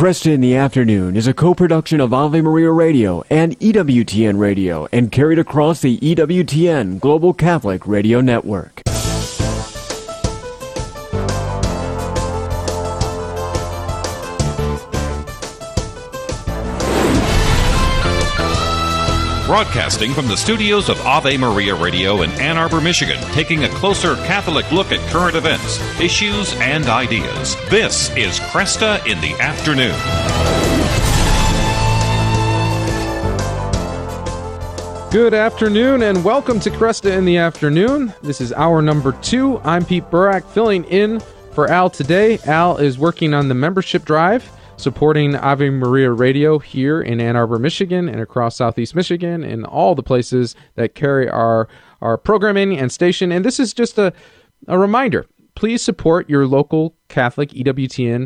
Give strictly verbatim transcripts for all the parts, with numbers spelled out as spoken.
Cresta in the Afternoon is a co-production of Ave Maria Radio and E W T N Radio and carried across the E W T N Global Catholic Radio Network. Broadcasting from the studios of Ave Maria Radio in Ann Arbor, Michigan, taking a closer Catholic look at current events, issues, and ideas. This is Cresta in the Afternoon. Good afternoon and welcome to Cresta in the Afternoon. This is hour number two. I'm Pete Burak, filling in for Al today. Al is working on the membership drive, supporting Ave Maria Radio here in Ann Arbor, Michigan, and across Southeast Michigan, and all the places that carry our, our programming and station. And this is just a, a reminder. Please support your local Catholic E W T N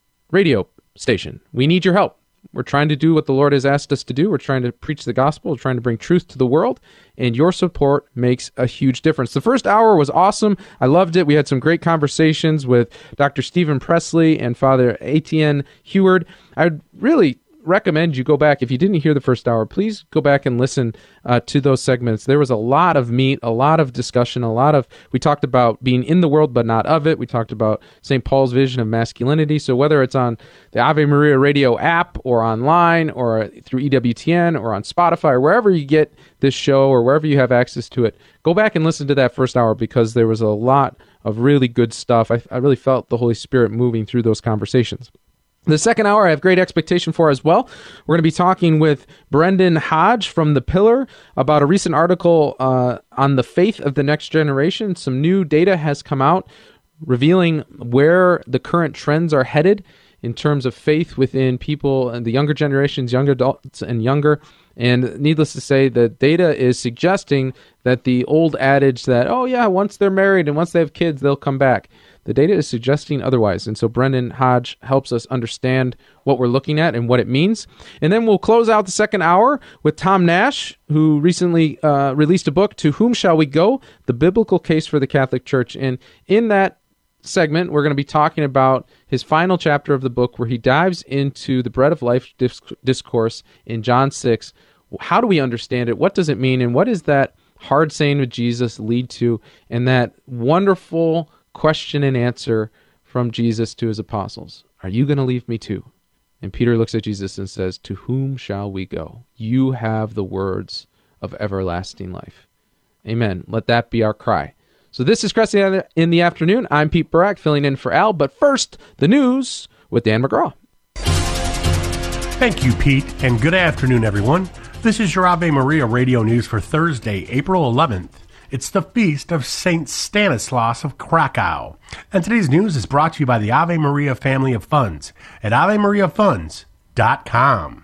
radio station. We need your help. We're trying to do what the Lord has asked us to do. We're trying to preach the gospel. We're trying to bring truth to the world, and your support makes a huge difference. The first hour was awesome. I loved it. We had some great conversations with Doctor Stephen Presley and Father Etienne Heward. I'd really recommend you go back. If you didn't hear the first hour, please go back and listen uh, to those segments. There was a lot of meat, a lot of discussion, a lot of, we talked about being in the world but not of it. We talked about Saint Paul's vision of masculinity. So whether it's on the Ave Maria Radio app or online or through E W T N or on Spotify or wherever you get this show or wherever you have access to it, go back and listen to that first hour because there was a lot of really good stuff. I, I really felt the Holy Spirit moving through those conversations. The second hour, I have great expectation for as well. We're going to be talking with Brendan Hodge from The Pillar about a recent article uh, on the faith of the next generation. Some new data has come out revealing where the current trends are headed in terms of faith within people and the younger generations, young adults and younger. And needless to say, the data is suggesting that the old adage that, oh yeah, once they're married and once they have kids, they'll come back. The data is suggesting otherwise, and so Brendan Hodge helps us understand what we're looking at and what it means. And then we'll close out the second hour with Tom Nash, who recently uh, released a book, To Whom Shall We Go? The Biblical Case for the Catholic Church. And in that segment, we're going to be talking about his final chapter of the book where he dives into the bread of life discourse in John six. How do we understand it? What does it mean? And what does that hard saying with Jesus lead to? And that wonderful question and answer from Jesus to his apostles. Are you going to leave me too? And Peter looks at Jesus and says, to whom shall we go? You have the words of everlasting life. Amen. Let that be our cry. So this is Cresta in the Afternoon. I'm Pete Burak, filling in for Al. But first, the news with Dan McGraw. Thank you, Pete, and good afternoon, everyone. This is your Ave Maria Radio News for Thursday, April eleventh. It's the feast of Saint Stanislaus of Krakow. And today's news is brought to you by the Ave Maria family of funds at ave maria funds dot com.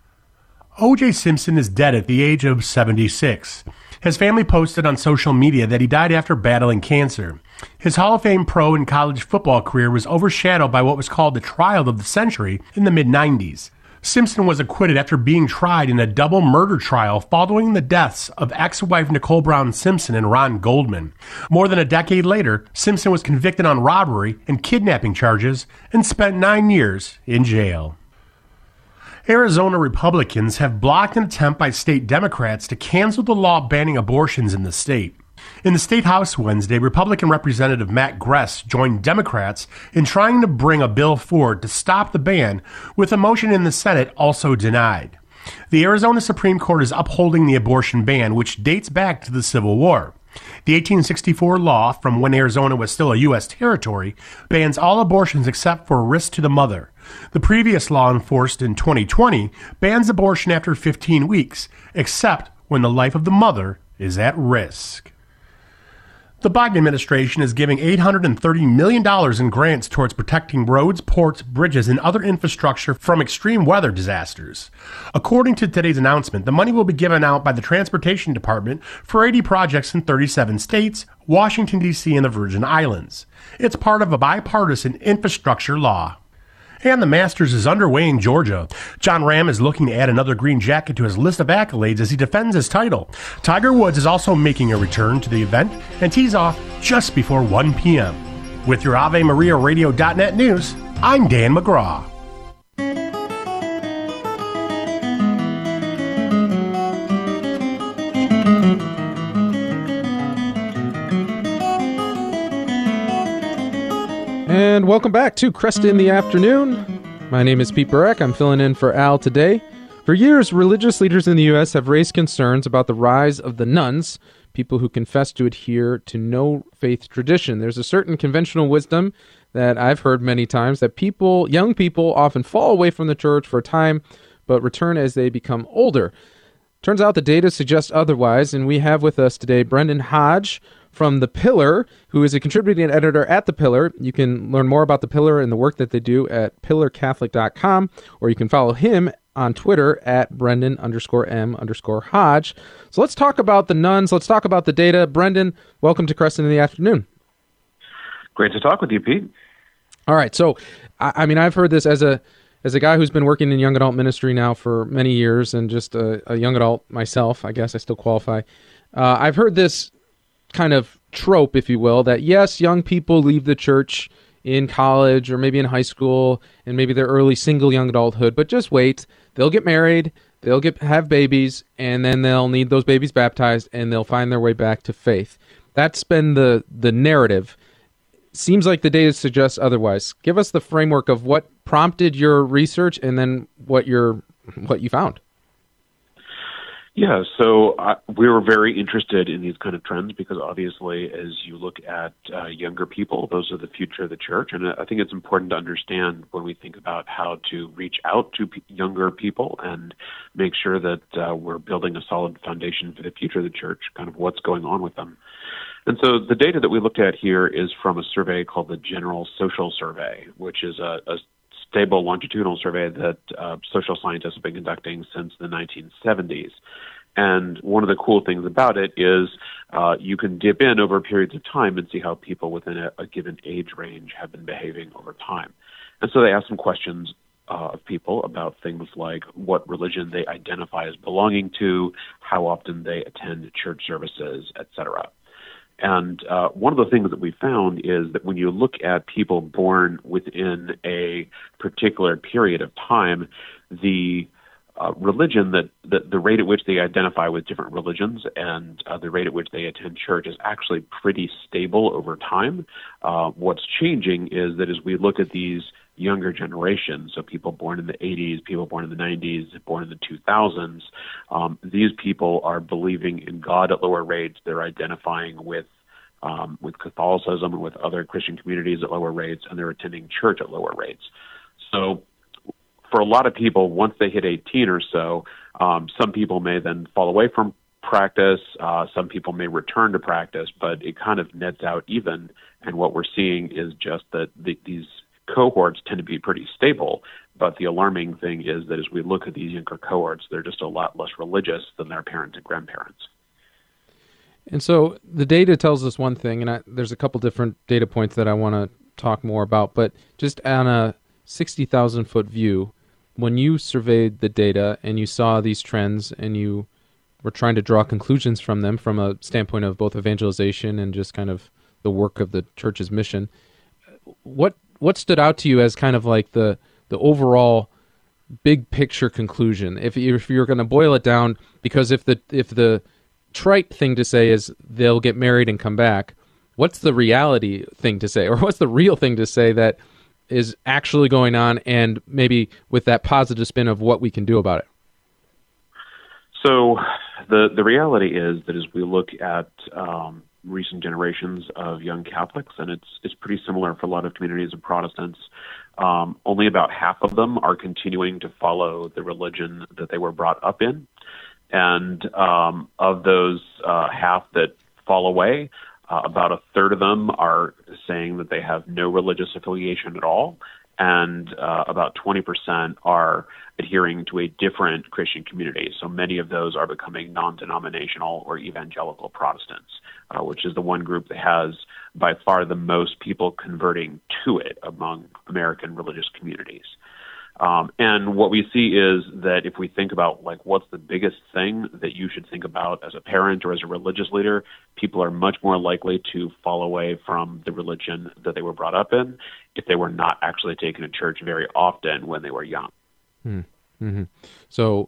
O J Simpson is dead at the age of seventy-six. His family posted on social media that he died after battling cancer. His Hall of Fame pro and college football career was overshadowed by what was called the trial of the century in the mid nineties. Simpson was acquitted after being tried in a double murder trial following the deaths of ex-wife Nicole Brown Simpson and Ron Goldman. More than a decade later, Simpson was convicted on robbery and kidnapping charges and spent nine years in jail. Arizona Republicans have blocked an attempt by state Democrats to cancel the law banning abortions in the state. In the State House Wednesday, Republican Representative Matt Gress joined Democrats in trying to bring a bill forward to stop the ban, with a motion in the Senate also denied. The Arizona Supreme Court is upholding the abortion ban, which dates back to the Civil War. The eighteen sixty-four law, from when Arizona was still a U S territory, bans all abortions except for risk to the mother. The previous law, enforced in twenty twenty, bans abortion after fifteen weeks, except when the life of the mother is at risk. The Biden administration is giving eight hundred thirty million dollars in grants towards protecting roads, ports, bridges, and other infrastructure from extreme weather disasters. According to today's announcement, the money will be given out by the Transportation Department for eighty projects in thirty-seven states, Washington, D C, and the Virgin Islands. It's part of a bipartisan infrastructure law. And the Masters is underway in Georgia. Jon Rahm is looking to add another green jacket to his list of accolades as he defends his title. Tiger Woods is also making a return to the event and tees off just before one p.m. With your Ave Maria Radio dot net news, I'm Dan McGraw. And welcome back to Cresta in the Afternoon. My name is Pete Burek. I'm filling in for Al today. For years, religious leaders in the U S have raised concerns about the rise of the nuns, people who confess to adhere to no faith tradition. There's a certain conventional wisdom that I've heard many times that people, young people often fall away from the church for a time, but return as they become older. Turns out the data suggests otherwise, and we have with us today Brendan Hodge from The Pillar, who is a contributing editor at The Pillar. You can learn more about The Pillar and the work that they do at pillar catholic dot com, or you can follow him on Twitter at Brendan underscore M underscore Hodge. So let's talk about the nuns. Let's talk about the data. Brendan, welcome to Cresta in the Afternoon. Great to talk with you, Pete. All right. So, I, I mean, I've heard this as a as a guy who's been working in young adult ministry now for many years, and just a, a young adult myself. I guess I still qualify. Uh, I've heard this kind of trope, if you will, that yes, young people leave the church in college or maybe in high school and maybe their early single young adulthood, but just wait. They'll get married, they'll get have babies, and then they'll need those babies baptized, and they'll find their way back to faith. That's been the the narrative. Seems like the data suggests otherwise. Give us the framework of what prompted your research and then what your what you found. Yeah, so uh, we were very interested in these kind of trends because obviously as you look at uh, younger people, those are the future of the church. And I think it's important to understand when we think about how to reach out to p- younger people and make sure that uh, we're building a solid foundation for the future of the church, kind of what's going on with them. And so the data that we looked at here is from a survey called the General Social Survey, which is a, a stable longitudinal survey that uh, social scientists have been conducting since the nineteen seventies. And one of the cool things about it is uh, you can dip in over periods of time and see how people within a, a given age range have been behaving over time. And so they asked some questions uh, of people about things like what religion they identify as belonging to, how often they attend church services, et cetera. And uh, one of the things that we found is that when you look at people born within a particular period of time, the uh, religion that, that the rate at which they identify with different religions and uh, the rate at which they attend church is actually pretty stable over time. Uh, what's changing is that as we look at these younger generations, so people born in the eighties, people born in the nineties, born in the two thousands, um, these people are believing in God at lower rates. They're identifying with um, with Catholicism and with other Christian communities at lower rates, and they're attending church at lower rates. So for a lot of people, once they hit eighteen or so, um, some people may then fall away from practice. Uh, some people may return to practice, but it kind of nets out even. And what we're seeing is just that the, these cohorts tend to be pretty stable, but the alarming thing is that as we look at these younger cohorts, they're just a lot less religious than their parents and grandparents. And so the data tells us one thing, and I, there's a couple different data points that I want to talk more about, but just on a sixty thousand foot view, when you surveyed the data and you saw these trends and you were trying to draw conclusions from them from a standpoint of both evangelization and just kind of the work of the church's mission, what What stood out to you as kind of like the the overall big picture conclusion? If you, if you're going to boil it down, because if the if the trite thing to say is they'll get married and come back, what's the reality thing to say, or what's the real thing to say that is actually going on, and maybe with that positive spin of what we can do about it? So the the reality is that as we look at um, recent generations of young Catholics, and it's it's pretty similar for a lot of communities of Protestants. Um, only about half of them are continuing to follow the religion that they were brought up in. And um, of those uh, half that fall away, uh, about a third of them are saying that they have no religious affiliation at all. And uh, about twenty percent are adhering to a different Christian community. So many of those are becoming non-denominational or evangelical Protestants, uh, which is the one group that has by far the most people converting to it among American religious communities. Um, and what we see is that if we think about, like, what's the biggest thing that you should think about as a parent or as a religious leader, people are much more likely to fall away from the religion that they were brought up in if they were not actually taken to church very often when they were young. Mm-hmm. So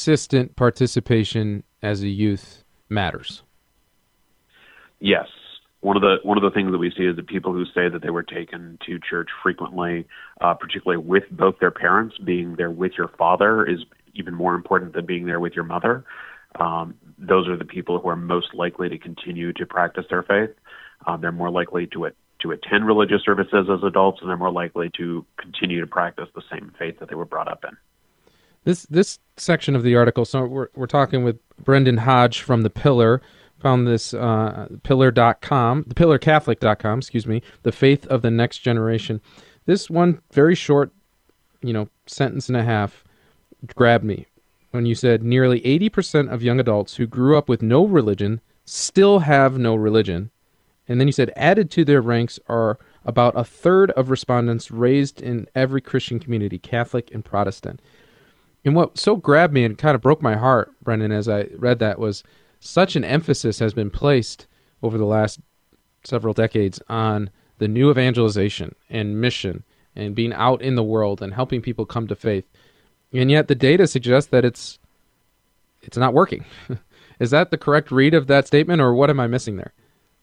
consistent participation as a youth matters. Yes. one of the one of the things that we see is that people who say that they were taken to church frequently, uh, particularly with both their parents, being there with your father is even more important than being there with your mother. Um, those are the people who are most likely to continue to practice their faith. Uh, they're more likely to it. to attend religious services as adults, and they're more likely to continue to practice the same faith that they were brought up in. This this section of the article, so we're we're talking with Brendan Hodge from The Pillar, found this uh, pillar dot com, the pillar catholic dot com, excuse me, The Faith of the Next Generation. This one very short, you know, sentence and a half grabbed me when you said nearly eighty percent of young adults who grew up with no religion still have no religion. And then you said added to their ranks are about a third of respondents raised in every Christian community, Catholic and Protestant. And what so grabbed me and kind of broke my heart, Brendan, as I read that was such an emphasis has been placed over the last several decades on the new evangelization and mission and being out in the world and helping people come to faith. And yet the data suggests that it's it's not working. Is that the correct read of that statement, or what am I missing there?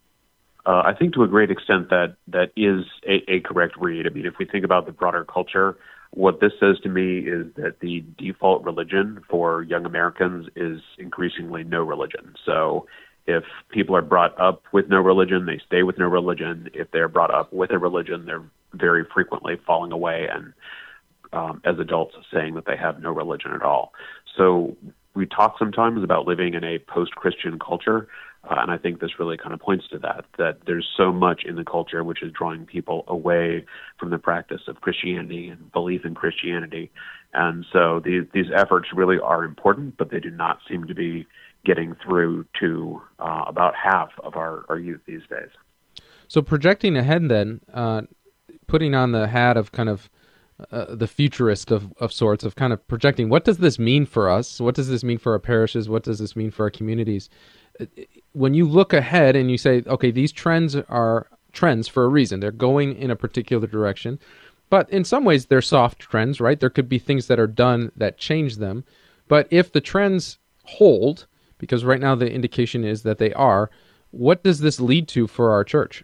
Uh, I think to a great extent that that is a, a correct read. I mean, if we think about the broader culture, what this says to me is that the default religion for young Americans is increasingly no religion. So if people are brought up with no religion, they stay with no religion. If they're brought up with a religion, they're very frequently falling away and um, as adults saying that they have no religion at all. So we talk sometimes about living in a post-Christian culture. Uh, and I think this really kind of points to that, that there's so much in the culture which is drawing people away from the practice of Christianity and belief in Christianity. And so these, these efforts really are important, but they do not seem to be getting through to uh, about half of our, our youth these days. So projecting ahead then, uh, putting on the hat of kind of uh, the futurist of, of sorts, of kind of projecting, what does this mean for us? What does this mean for our parishes? What does this mean for our communities? When you look ahead and you say, okay, these trends are trends for a reason. They're going in a particular direction. But in some ways, they're soft trends, right? There could be things that are done that change them. But if the trends hold, because right now the indication is that they are, what does this lead to for our church?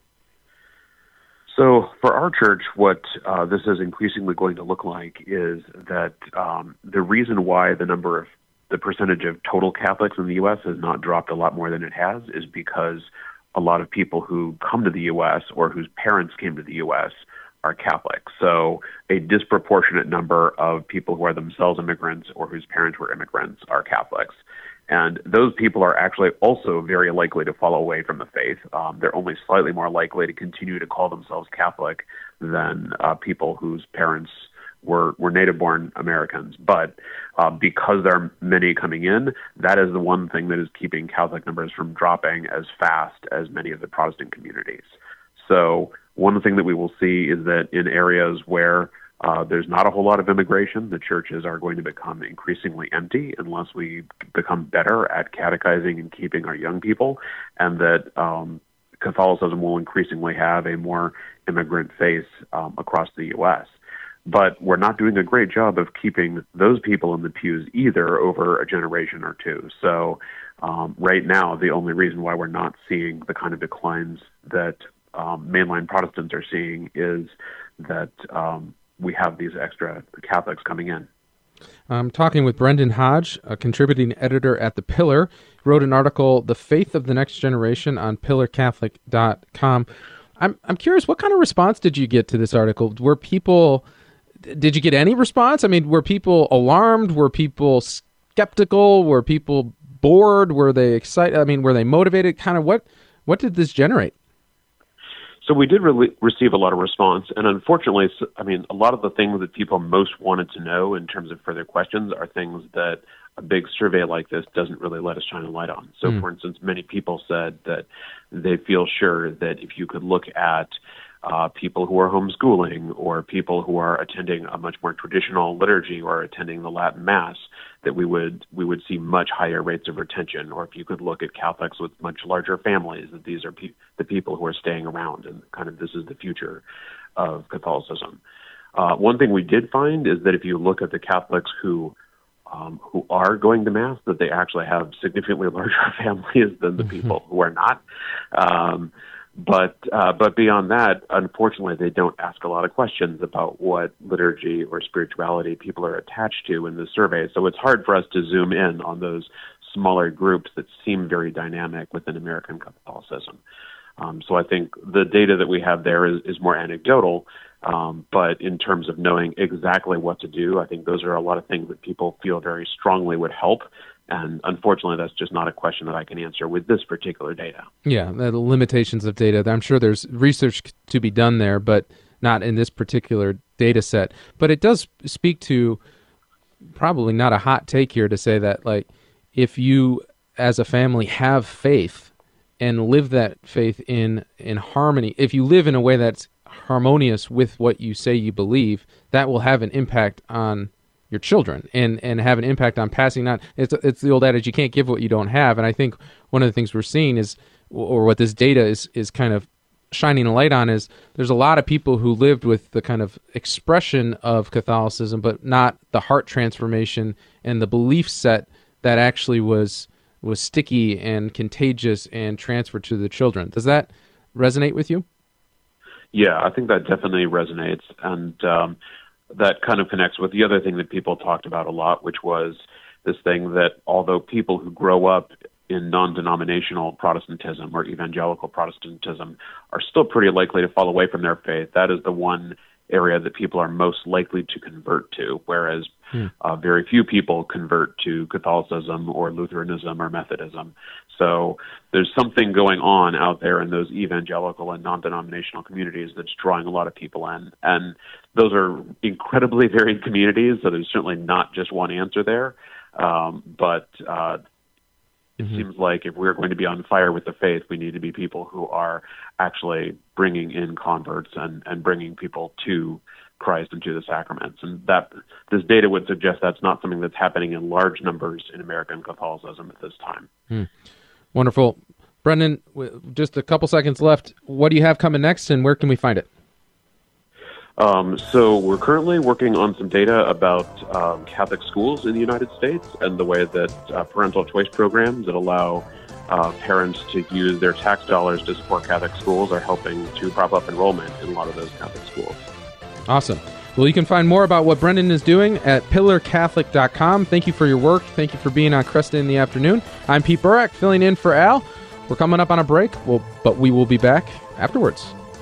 So for our church, what uh, this is increasingly going to look like is that um, the reason why the number of the percentage of total Catholics in the U S has not dropped a lot more than it has is because a lot of people who come to the U S or whose parents came to the U S are Catholic. So a disproportionate number of people who are themselves immigrants or whose parents were immigrants are Catholics. And those people are actually also very likely to fall away from the faith. Um, they're only slightly more likely to continue to call themselves Catholic than uh, people whose parents were, were native-born Americans. But uh, because there are many coming in, that is the one thing that is keeping Catholic numbers from dropping as fast as many of the Protestant communities. So one thing that we will see is that in areas where uh, there's not a whole lot of immigration, the churches are going to become increasingly empty unless we become better at catechizing and keeping our young people, and that um, Catholicism will increasingly have a more immigrant face um, across the U S But we're not doing a great job of keeping those people in the pews either over a generation or two. So um, right now, the only reason why we're not seeing the kind of declines that um, mainline Protestants are seeing is that um, we have these extra Catholics coming in. I'm talking with Brendan Hodge, a contributing editor at The Pillar. He wrote an article, The Faith of the Next Generation, on pillar catholic dot com. I'm I'm curious, what kind of response did you get to this article? Were people... Did you get any response? I mean, were people alarmed? Were people skeptical? Were people bored? Were they excited? I mean, were they motivated? Kind of what what did this generate? So we did really receive a lot of response. And unfortunately, I mean, a lot of the things that people most wanted to know in terms of further questions are things that a big survey like this doesn't really let us shine a light on. So, mm. for instance, many people said that they feel sure that if you could look at Uh, people who are homeschooling or people who are attending a much more traditional liturgy or attending the Latin Mass, that we would we would see much higher rates of retention. Or if you could look at Catholics with much larger families, that these are pe- the people who are staying around, and kind of this is the future of Catholicism. Uh, one thing we did find is that if you look at the Catholics who um, who are going to Mass, that they actually have significantly larger families than the people who are not. Um, but uh, but beyond that, unfortunately, they don't ask a lot of questions about what liturgy or spirituality people are attached to in the survey. So it's hard for us to zoom in on those smaller groups that seem very dynamic within American Catholicism. Um, so I think the data that we have there is, is more anecdotal, um, but in terms of knowing exactly what to do, I think those are a lot of things that people feel very strongly would help. And unfortunately, that's just not a question that I can answer with this particular data. Yeah, the limitations of data. I'm sure there's research to be done there, but not in this particular data set. But it does speak to probably not a hot take here to say that, like, if you as a family have faith and live that faith in, in harmony, if you live in a way that's harmonious with what you say you believe, that will have an impact on your children and, and have an impact on passing on. It's it's the old adage, you can't give what you don't have. And I think one of the things we're seeing is, or what this data is, is kind of shining a light on, is there's a lot of people who lived with the kind of expression of Catholicism, but not the heart transformation and the belief set that actually was was sticky and contagious and transferred to the children. Does that resonate with you? Yeah, I think that definitely resonates. And um, that kind of connects with the other thing that people talked about a lot, which was this thing that although people who grow up in non-denominational Protestantism or evangelical Protestantism are still pretty likely to fall away from their faith, that is the one area that people are most likely to convert to, whereas hmm. uh, very few people convert to Catholicism or Lutheranism or Methodism. So there's something going on out there in those evangelical and non-denominational communities that's drawing a lot of people in. And those are incredibly varied communities, so there's certainly not just one answer there. Um, but uh, it mm-hmm. seems like if we're going to be on fire with the faith, we need to be people who are actually bringing in converts and, and bringing people to Christ and to the sacraments. And that this data would suggest that's not something that's happening in large numbers in American Catholicism at this time. Hmm. Wonderful. Brendan, just a couple seconds left. What do you have coming next, and where can we find it? Um, so we're currently working on some data about um, Catholic schools in the United States and the way that uh, parental choice programs that allow uh, parents to use their tax dollars to support Catholic schools are helping to prop up enrollment in a lot of those Catholic schools. Awesome. Well, you can find more about what Brendan is doing at pillar catholic dot com. Thank you for your work. Thank you for being on Cresta in the Afternoon. I'm Pete Burak, filling in for Al. We're coming up on a break, we'll, but we will be back afterwards.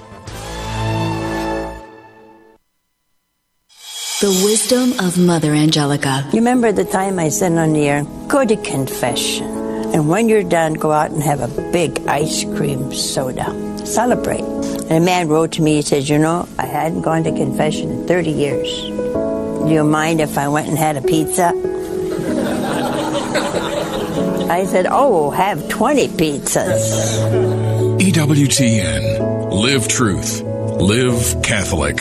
The wisdom of Mother Angelica. You remember the time I said on the air, go to confession. And when you're done, go out and have a big ice cream soda. Celebrate. And a man wrote to me, he says, you know, I hadn't gone to confession in thirty years. Do you mind if I went and had a pizza? I said, oh, have twenty pizzas. E W T N. Live truth. Live Catholic.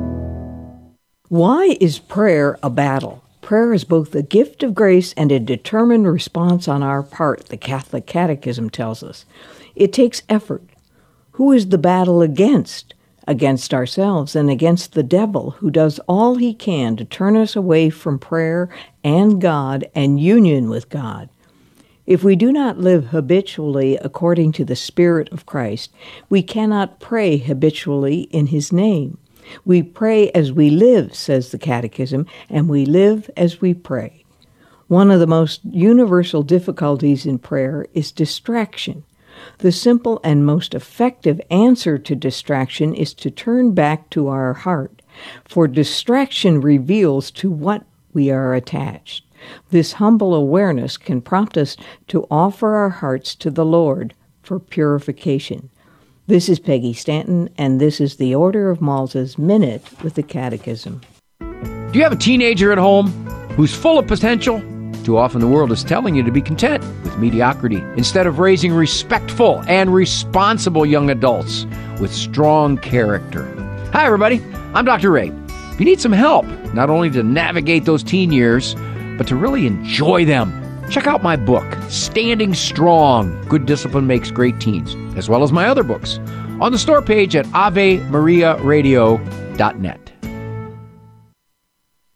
Why is prayer a battle? Prayer is both a gift of grace and a determined response on our part, the Catholic Catechism tells us. It takes effort. Who is the battle against? Against ourselves and against the devil, who does all he can to turn us away from prayer and God and union with God. If we do not live habitually according to the Spirit of Christ, we cannot pray habitually in his name. We pray as we live, says the Catechism, and we live as we pray. One of the most universal difficulties in prayer is distraction. The simple and most effective answer to distraction is to turn back to our heart, for distraction reveals to what we are attached. This humble awareness can prompt us to offer our hearts to the Lord for purification. This is Peggy Stanton, and this is the Order of Malta's Minute with the Catechism. Do you have a teenager at home who's full of potential? Too often the world is telling you to be content with mediocrity instead of raising respectful and responsible young adults with strong character. Hi, everybody. I'm Doctor Ray. If you need some help, not only to navigate those teen years, but to really enjoy them, check out my book, Standing Strong, Good Discipline Makes Great Teens, as well as my other books, on the store page at ave maria radio dot net.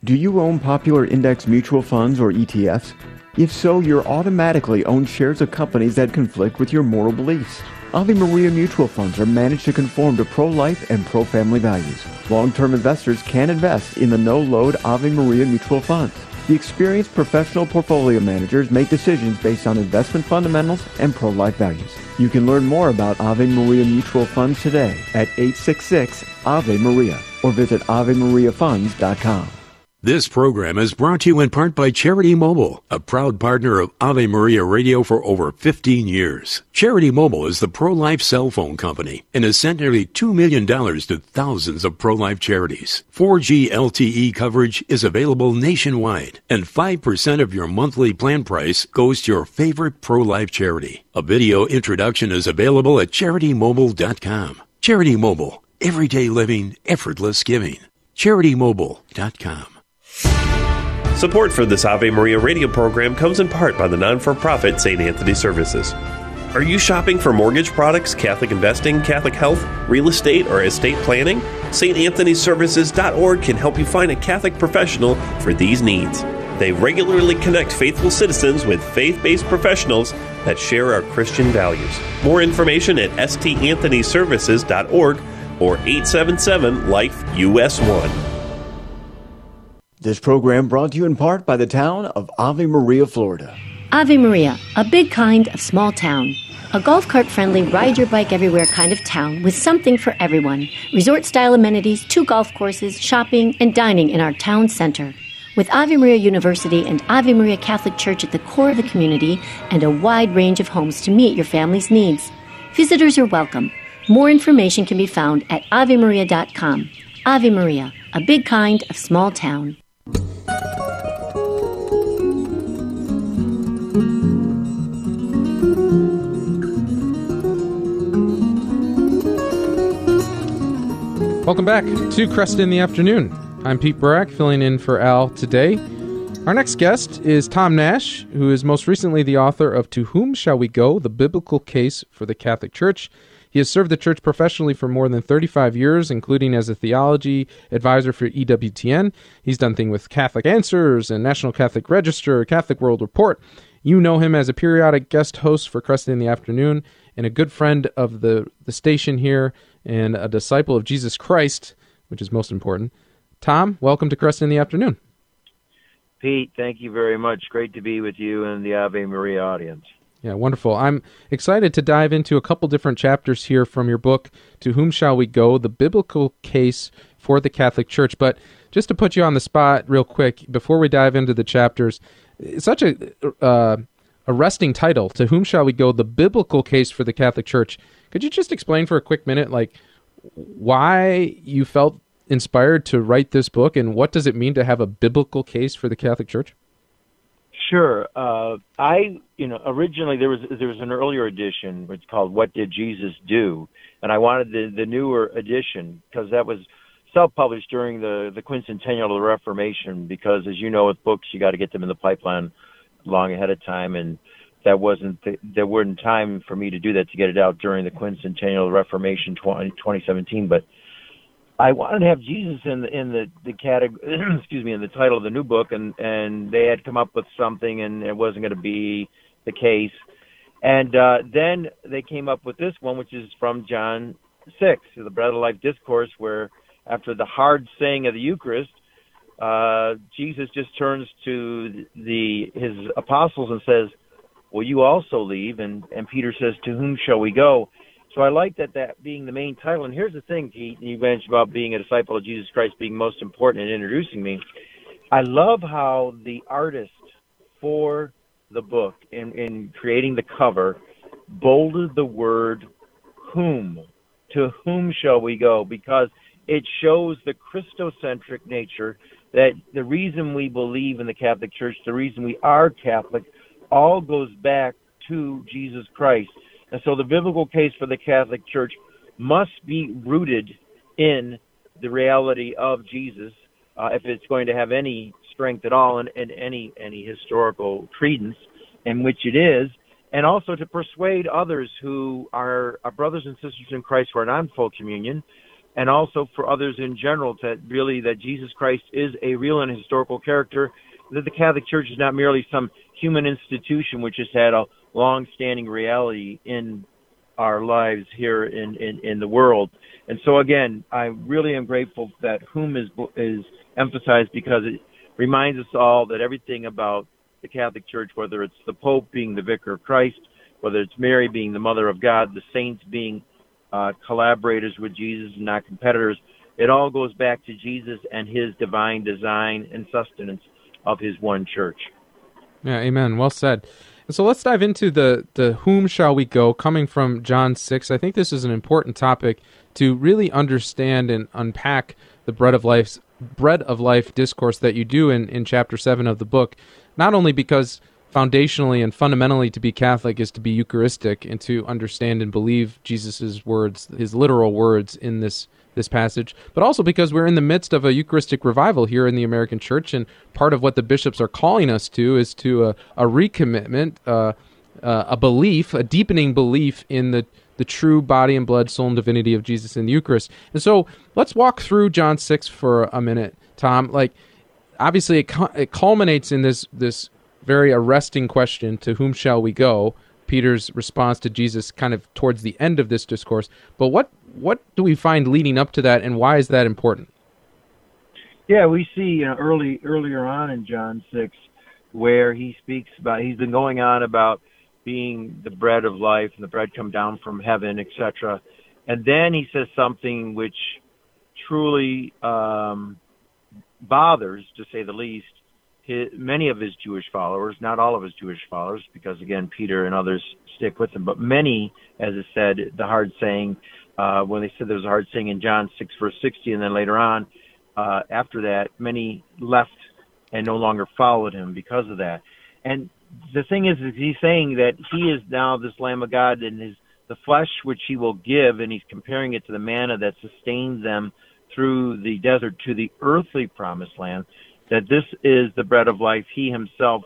Do you own popular index mutual funds or E T Fs? If so, you're automatically own shares of companies that conflict with your moral beliefs. Ave Maria mutual funds are managed to conform to pro-life and pro-family values. Long-term investors can invest in the no-load Ave Maria mutual funds. The experienced professional portfolio managers make decisions based on investment fundamentals and pro-life values. You can learn more about Ave Maria mutual funds today at eight six six Ave Maria or visit ave maria funds dot com. This program is brought to you in part by Charity Mobile, a proud partner of Ave Maria Radio for over fifteen years. Charity Mobile is the pro-life cell phone company and has sent nearly two million dollars to thousands of pro-life charities. four G L T E coverage is available nationwide, and five percent of your monthly plan price goes to your favorite pro-life charity. A video introduction is available at charity mobile dot com. Charity Mobile, everyday living, effortless giving. charity mobile dot com. Support for this Ave Maria radio program comes in part by the non-for-profit Saint Anthony Services. Are you shopping for mortgage products, Catholic investing, Catholic health, real estate, or estate planning? Saint Anthony Services dot org can help you find a Catholic professional for these needs. They regularly connect faithful citizens with faith-based professionals that share our Christian values. More information at S T Anthony Services dot org or eight seven seven LIFE U S one. This program brought to you in part by the town of Ave Maria, Florida. Ave Maria, a big kind of small town. A golf cart friendly, ride your bike everywhere kind of town with something for everyone. Resort style amenities, two golf courses, shopping, and dining in our town center. With Ave Maria University and Ave Maria Catholic Church at the core of the community and a wide range of homes to meet your family's needs. Visitors are welcome. More information can be found at ave maria dot com. Ave Maria, a big kind of small town. Welcome back to Cresta in the Afternoon. I'm Pete Burak, filling in for Al today. Our next guest is Tom Nash, who is most recently the author of To Whom Shall We Go? The Biblical Case for the Catholic Church. He has served the church professionally for more than thirty-five years, including as a theology advisor for E W T N. He's done things with Catholic Answers and National Catholic Register, Catholic World Report. You know him as a periodic guest host for Cresta in the Afternoon and a good friend of the, the station here and a disciple of Jesus Christ, which is most important. Tom, welcome to Cresta in the Afternoon. Pete, thank you very much. Great to be with you and the Ave Maria audience. Yeah, wonderful. I'm excited to dive into a couple different chapters here from your book, To Whom Shall We Go? The Biblical Case for the Catholic Church. But just to put you on the spot real quick, before we dive into the chapters, it's such a uh, arresting title, To Whom Shall We Go? The Biblical Case for the Catholic Church. Could you just explain for a quick minute, like, why you felt inspired to write this book, and what does it mean to have a biblical case for the Catholic Church? Sure. Uh, I, you know, originally there was there was an earlier edition, which called "What Did Jesus Do?" and I wanted the the newer edition because that was self-published during the the quincentennial of the Reformation. Because, as you know, with books, you got to get them in the pipeline long ahead of time, and that wasn't the, there wasn't time for me to do that to get it out during the quincentennial of the Reformation twenty seventeen. But I wanted to have Jesus in the in the the category, excuse me, in the title of the new book, and and they had come up with something, and it wasn't going to be the case. And uh, then they came up with this one, which is from John six, the Bread of Life Discourse, where after the hard saying of the Eucharist, uh, Jesus just turns to the his apostles and says, "Will you also leave?" And and Peter says, "To whom shall we go?" So I like that that being the main title. And here's the thing, Pete, you mentioned about being a disciple of Jesus Christ being most important in introducing me. I love how the artist for the book, in, in creating the cover, bolded the word whom. To whom shall we go? Because it shows the Christocentric nature, that the reason we believe in the Catholic Church, the reason we are Catholic, all goes back to Jesus Christ. And so the biblical case for the Catholic Church must be rooted in the reality of Jesus, uh, if it's going to have any strength at all and, and any any historical credence, in which it is, and also to persuade others who are our brothers and sisters in Christ who are not in full communion, and also for others in general, that really that Jesus Christ is a real and historical character, that the Catholic Church is not merely some human institution which has had a long-standing reality in our lives here in, in, in the world. And so, again, I really am grateful that whom is, is emphasized, because it reminds us all that everything about the Catholic Church, whether it's the Pope being the Vicar of Christ, whether it's Mary being the Mother of God, the saints being uh, collaborators with Jesus and not competitors, it all goes back to Jesus and his divine design and sustenance of his one church. Yeah, amen. Well said. And so let's dive into the, the whom shall we go, coming from John six. I think this is an important topic to really understand and unpack the bread of life's bread of life discourse that you do in, in chapter seven of the book, not only because foundationally and fundamentally to be Catholic is to be Eucharistic and to understand and believe Jesus' words, his literal words in this this passage, but also because we're in the midst of a Eucharistic revival here in the American Church, and part of what the bishops are calling us to is to a, a recommitment, uh, uh, a belief, a deepening belief in the, the true body and blood, soul, and divinity of Jesus in the Eucharist. And so let's walk through John six for a minute, Tom. Like, obviously, it, cu- it culminates in this this very arresting question, to whom shall we go? Peter's response to Jesus kind of towards the end of this discourse. But what what do we find leading up to that, and why is that important? Yeah, we see you know, early earlier on in John six where he speaks about, he's been going on about being the bread of life and the bread come down from heaven, et cetera. And then he says something which truly um, bothers, to say the least, his, many of his Jewish followers, not all of his Jewish followers, because again, Peter and others stick with him, but many, as it said, the hard saying, uh, when they said there was a hard saying in John six, verse sixty, and then later on, uh, after that, many left and no longer followed him because of that. And the thing is, is he's saying that he is now this Lamb of God, and his the flesh which he will give, and he's comparing it to the manna that sustains them through the desert to the earthly promised land, that this is the bread of life, he himself,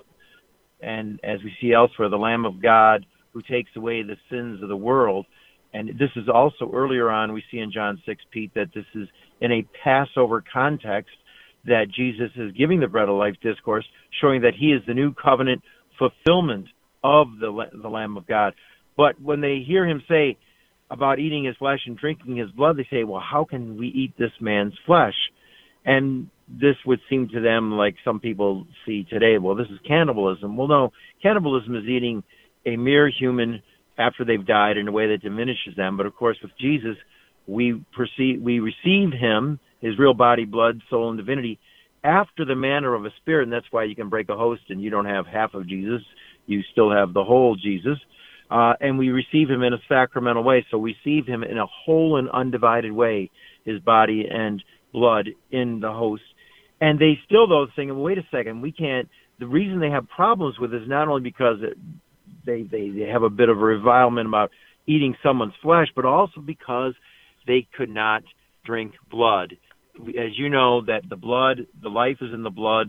and as we see elsewhere, the Lamb of God who takes away the sins of the world. And this is also earlier on, we see in John six, Pete, that this is in a Passover context, that Jesus is giving the bread of life discourse, showing that he is the new covenant fulfillment of the, the Lamb of God. But when they hear him say about eating his flesh and drinking his blood, they say, well, how can we eat this man's flesh? And this would seem to them like some people see today, well, this is cannibalism. Well, no, cannibalism is eating a mere human after they've died in a way that diminishes them. But of course, with Jesus, we perceive, we receive him, his real body, blood, soul, and divinity, after the manner of a spirit. And that's why you can break a host and you don't have half of Jesus. You still have the whole Jesus. Uh, and we receive him in a sacramental way. So we receive him in a whole and undivided way, his body and blood in the host. And they still, though, think, wait a second, we can't, the reason they have problems with it is not only because it, they, they, they have a bit of a revilement about eating someone's flesh, but also because they could not drink blood. As you know, that the blood, the life is in the blood,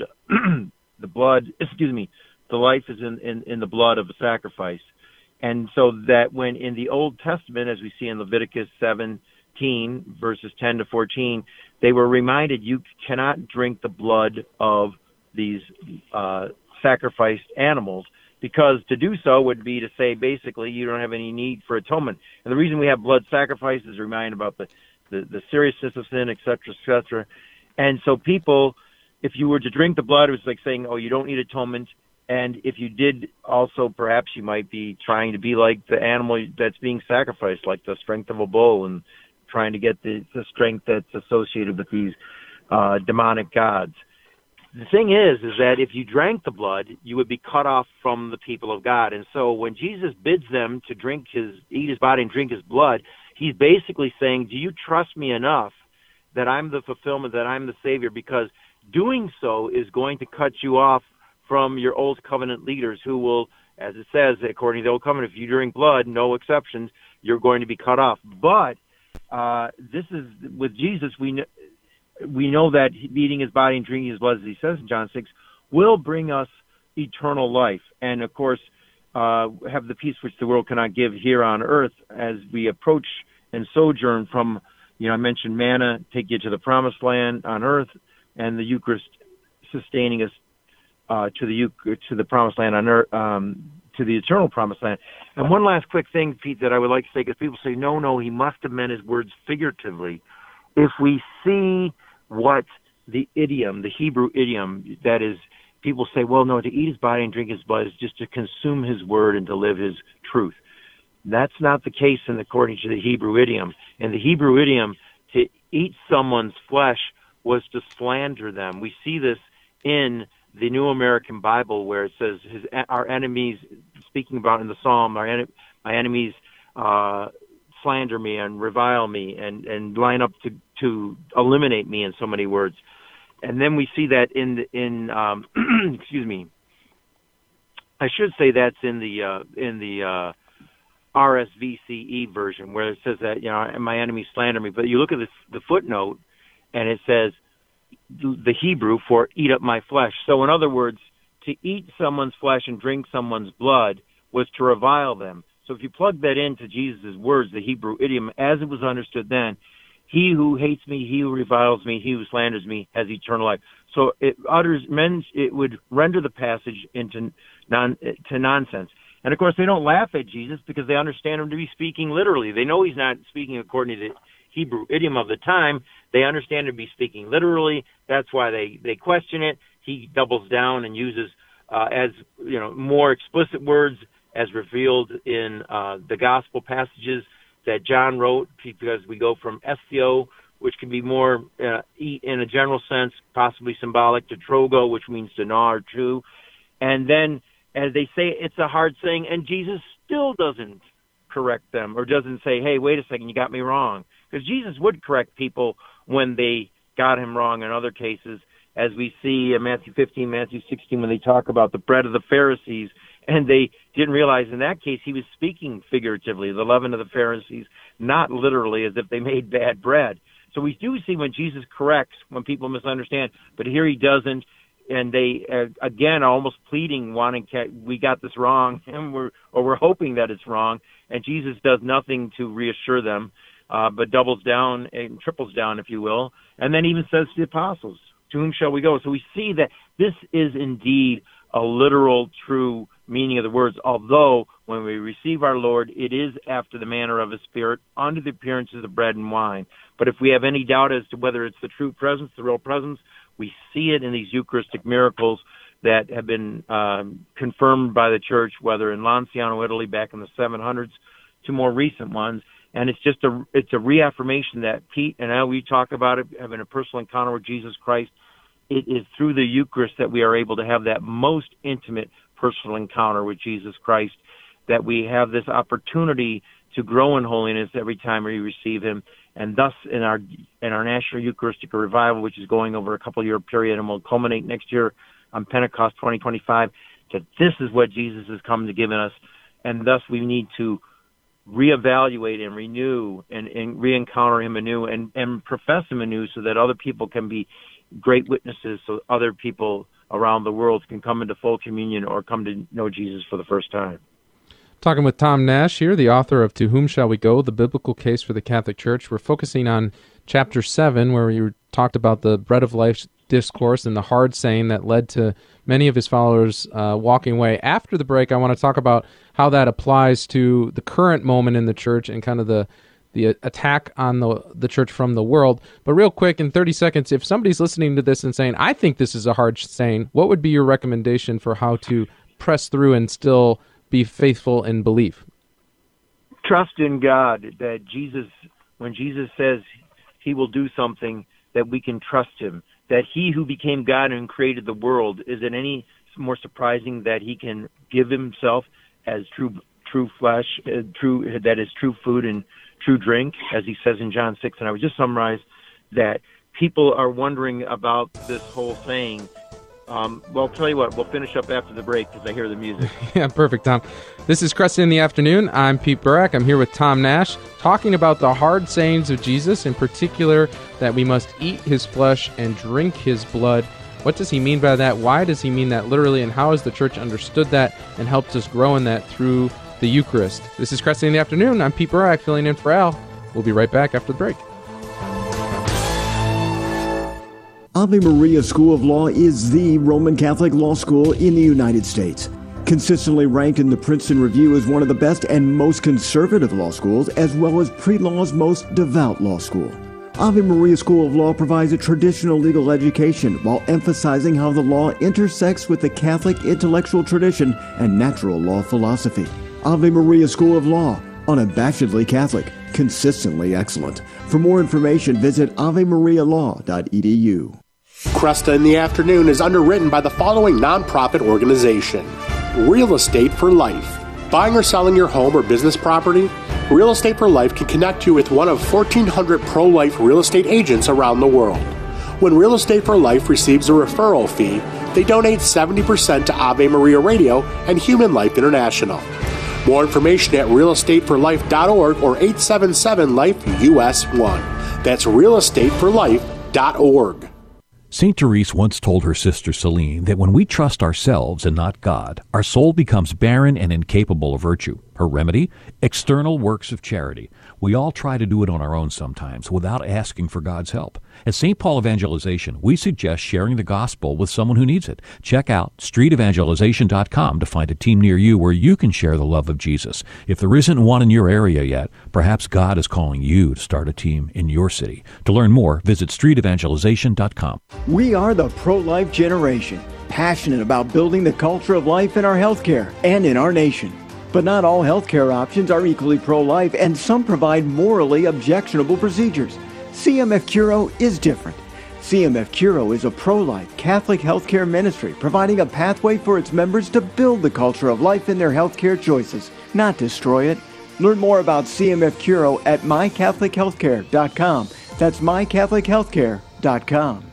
the blood, excuse me, the life is in, in, in the blood of a sacrifice. And so that when in the Old Testament, as we see in Leviticus seventeen, verses ten to fourteen, they were reminded you cannot drink the blood of these uh, sacrificed animals, because to do so would be to say basically you don't have any need for atonement. And the reason we have blood sacrifice is to remind about the, the, the seriousness of sin, et cetera, et cetera. And so people, if you were to drink the blood, it was like saying, oh, you don't need atonement. And if you did also, perhaps you might be trying to be like the animal that's being sacrificed, like the strength of a bull, and trying to get the, the strength that's associated with these uh, demonic gods. The thing is, is that if you drank the blood, you would be cut off from the people of God. And so when Jesus bids them to drink his, eat his body and drink his blood, he's basically saying, do you trust me enough that I'm the fulfillment, that I'm the Savior? Because doing so is going to cut you off from your old covenant leaders who will, as it says, according to the old covenant, if you drink blood, no exceptions, you're going to be cut off. But uh, this is, with Jesus, we know, we know that eating his body and drinking his blood, as he says in John six, will bring us eternal life. And, of course, uh, have the peace which the world cannot give here on earth as we approach and sojourn from You know, I mentioned manna, take you to the promised land on earth, and the Eucharist sustaining us uh, to the to the promised land on earth, um, to the eternal promised land. And one last quick thing, Pete, that I would like to say, because people say, no, no, he must have meant his words figuratively. If we see what the idiom, the Hebrew idiom, that is, people say, well, no, to eat his body and drink his blood is just to consume his word and to live his truth. That's not the case in according to the Hebrew idiom. In the Hebrew idiom, to eat someone's flesh was to slander them. We see this in the New American Bible, where it says, his, our enemies, speaking about in the Psalm, our en- my enemies uh, slander me and revile me and, and line up to, to eliminate me, in so many words. And then we see that in, in um, excuse me, I should say that's in the, uh, in the uh, R S V C E version, where it says that, you know, my enemies slander me. But you look at the, the footnote, and it says, the Hebrew for eat up my flesh. So in other words, to eat someone's flesh and drink someone's blood was to revile them. So if you plug that into Jesus' words, the Hebrew idiom, as it was understood then, he who hates me, he who reviles me, he who slanders me has eternal life. So it utters, men, it would render the passage into non, to nonsense. And of course, they don't laugh at Jesus because they understand him to be speaking literally. They know he's not speaking according to the Hebrew idiom of the time. They understand him to be speaking literally. That's why they, they question it. He doubles down and uses, uh, as, you know, more explicit words as revealed in, uh, the gospel passages that John wrote, because we go from esthio, which can be more, uh, eat in a general sense, possibly symbolic, to trogo, which means to gnaw or chew. And then, as they say, it's a hard saying, and Jesus still doesn't correct them or doesn't say, hey, wait a second, you got me wrong. Because Jesus would correct people when they got him wrong in other cases, as we see in Matthew fifteen, Matthew sixteen, when they talk about the bread of the Pharisees, and they didn't realize in that case he was speaking figuratively, the leaven of the Pharisees, not literally, as if they made bad bread. So we do see when Jesus corrects, when people misunderstand, but here he doesn't, and they, uh, again, are almost pleading, wanting to, we got this wrong, and we're, or we're hoping that it's wrong, and Jesus does nothing to reassure them, uh, but doubles down and triples down, if you will, and then even says to the apostles, to whom shall we go? So we see that this is indeed a literal, true meaning of the words, although when we receive our Lord, it is after the manner of his Spirit, under the appearances of bread and wine. But if we have any doubt as to whether it's the true presence, the real presence, we see it in these Eucharistic miracles that have been um, confirmed by the Church, whether in Lanciano, Italy, back in the seven hundreds, to more recent ones. And it's just a it's a reaffirmation that Pete and I, we talk about it, having a personal encounter with Jesus Christ. It is through the Eucharist that we are able to have that most intimate personal encounter with Jesus Christ, that we have this opportunity to grow in holiness every time we receive him. And thus, in our in our National Eucharistic Revival, which is going over a couple-year period and will culminate next year on Pentecost twenty twenty-five, that this is what Jesus has come to give us. And thus, we need to reevaluate and renew and, and re-encounter him anew and, and profess him anew, so that other people can be great witnesses, so other people around the world can come into full communion or come to know Jesus for the first time. Talking with Tom Nash here, the author of To Whom Shall We Go? The Biblical Case for the Catholic Church. We're focusing on chapter seven, where we talked about the bread of life discourse and the hard saying that led to many of his followers uh, walking away. After the break, I want to talk about how that applies to the current moment in the church and kind of the the attack on the the church from the world. But real quick, in thirty seconds, if somebody's listening to this and saying, I think this is a hard saying, what would be your recommendation for how to press through and still be faithful in belief? Trust in God, that Jesus, when Jesus says he will do something, that we can trust him, that he who became God and created the world, is it any more surprising that he can give himself as true true flesh, uh, true that is true food and true drink, as he says in John six. And I would just summarize that people are wondering about this whole saying. Um, well, I'll tell you what, we'll finish up after the break because I hear the music. Yeah, perfect, Tom. This is Cresta in the Afternoon. I'm Pete Burak. I'm here with Tom Nash, talking about the hard sayings of Jesus, in particular that we must eat his flesh and drink his blood. What does he mean by that? Why does he mean that literally? And how has the church understood that and helped us grow in that through the Eucharist? This is Cresta in the Afternoon. I'm Pete Burak, filling in for Al. We'll be right back after the break. Ave Maria School of Law is the Roman Catholic law school in the United States. Consistently ranked in the Princeton Review as one of the best and most conservative law schools, as well as pre-law's most devout law school. Ave Maria School of Law provides a traditional legal education while emphasizing how the law intersects with the Catholic intellectual tradition and natural law philosophy. Ave Maria School of Law, unabashedly Catholic, consistently excellent. For more information, visit ave maria law dot e d u. Cresta in the Afternoon is underwritten by the following nonprofit organization: Real Estate for Life. Buying or selling your home or business property? Real Estate for Life can connect you with one of fourteen hundred pro-life real estate agents around the world. When Real Estate for Life receives a referral fee, they donate seventy percent to Ave Maria Radio and Human Life International. More information at real estate for life dot org or eight seven seven life U S one. That's real estate for life dot org. Saint Therese once told her sister Celine that when we trust ourselves and not God, our soul becomes barren and incapable of virtue. Her remedy? External works of charity. We all try to do it on our own sometimes without asking for God's help. At Saint Paul Evangelization, we suggest sharing the gospel with someone who needs it. Check out street evangelization dot com to find a team near you where you can share the love of Jesus. If there isn't one in your area yet, perhaps God is calling you to start a team in your city. To learn more, visit street evangelization dot com. We are the pro-life generation, passionate about building the culture of life in our healthcare and in our nation. But not all healthcare options are equally pro-life, and some provide morally objectionable procedures. C M F Curo is different. C M F Curo is a pro-life Catholic healthcare ministry providing a pathway for its members to build the culture of life in their healthcare choices, not destroy it. Learn more about C M F Curo at my catholic healthcare dot com. That's my catholic healthcare dot com.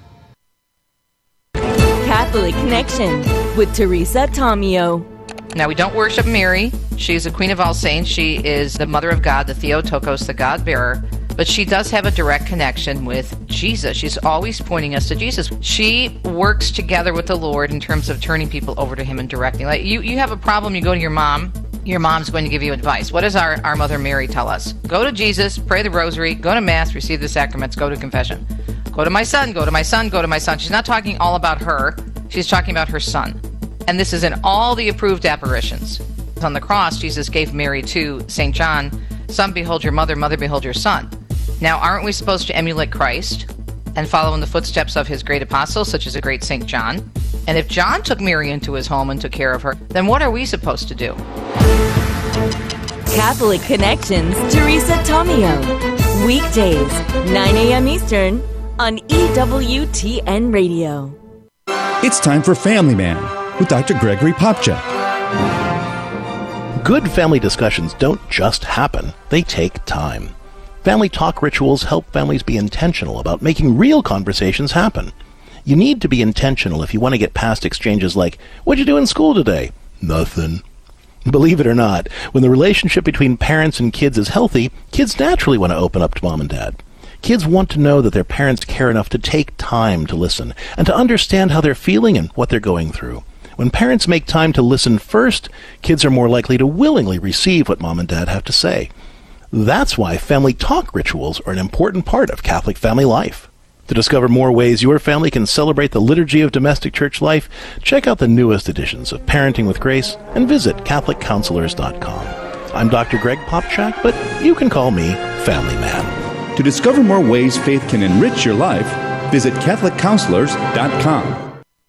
Catholic Connection with Teresa Tomeo. Now, we don't worship Mary. She's the Queen of all saints. She is the Mother of God, the Theotokos, the God-bearer. But she does have a direct connection with Jesus. She's always pointing us to Jesus. She works together with the Lord in terms of turning people over to Him and directing. Like you, you have a problem, you go to your mom. Your mom's going to give you advice. What does our, our Mother Mary tell us? Go to Jesus, pray the rosary, go to Mass, receive the sacraments, go to confession. Go to my son, go to my son, go to my son. She's not talking all about her. She's talking about her son. And this is in all the approved apparitions. On the cross, Jesus gave Mary to Saint John, son, behold your mother, mother, behold your son. Now, aren't we supposed to emulate Christ and follow in the footsteps of his great apostles, such as a great Saint John? And if John took Mary into his home and took care of her, then what are we supposed to do? Catholic Connections, Teresa Tomeo. Weekdays, nine a.m. Eastern on E W T N Radio. It's time for Family Man with Doctor Gregory Popchak. Good family discussions don't just happen, they take time. Family talk rituals help families be intentional about making real conversations happen. You need to be intentional if you want to get past exchanges like, "What'd you do in school today?" "Nothing." Believe it or not, when the relationship between parents and kids is healthy, kids naturally want to open up to mom and dad. Kids want to know that their parents care enough to take time to listen and to understand how they're feeling and what they're going through. When parents make time to listen first, kids are more likely to willingly receive what mom and dad have to say. That's why family talk rituals are an important part of Catholic family life. To discover more ways your family can celebrate the liturgy of domestic church life, check out the newest editions of Parenting with Grace and visit catholic counselors dot com. I'm Doctor Greg Popchak, but you can call me Family Man. To discover more ways faith can enrich your life, visit catholic counselors dot com.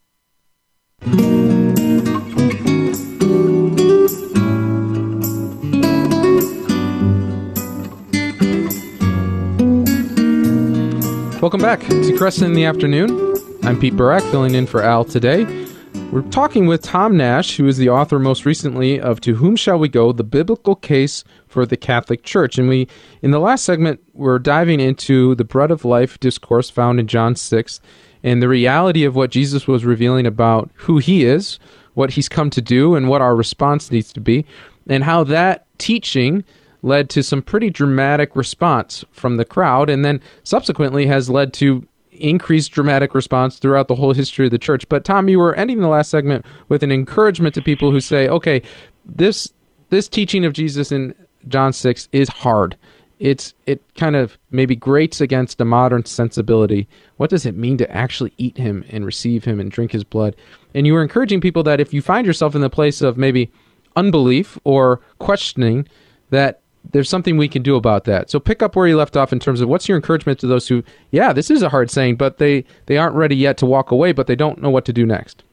Welcome back to Cresta in the Afternoon. I'm Pete Barak, filling in for Al today. We're talking with Tom Nash, who is the author most recently of To Whom Shall We Go? The Biblical Case for the Catholic Church. And we, in the last segment, we're diving into the Bread of Life discourse found in John six and the reality of what Jesus was revealing about who he is, what he's come to do, and what our response needs to be, and how that teaching led to some pretty dramatic response from the crowd, and then subsequently has led to increased dramatic response throughout the whole history of the church. But Tom, you were ending the last segment with an encouragement to people who say, okay, this this teaching of Jesus in John six is hard. it's it kind of maybe grates against a modern sensibility. What does it mean to actually eat him and receive him and drink his blood? And you were encouraging people that if you find yourself in the place of maybe unbelief or questioning, that there's something we can do about that. So pick up where you left off in terms of what's your encouragement to those who, yeah, this is a hard saying, but they, they aren't ready yet to walk away, but they don't know what to do next.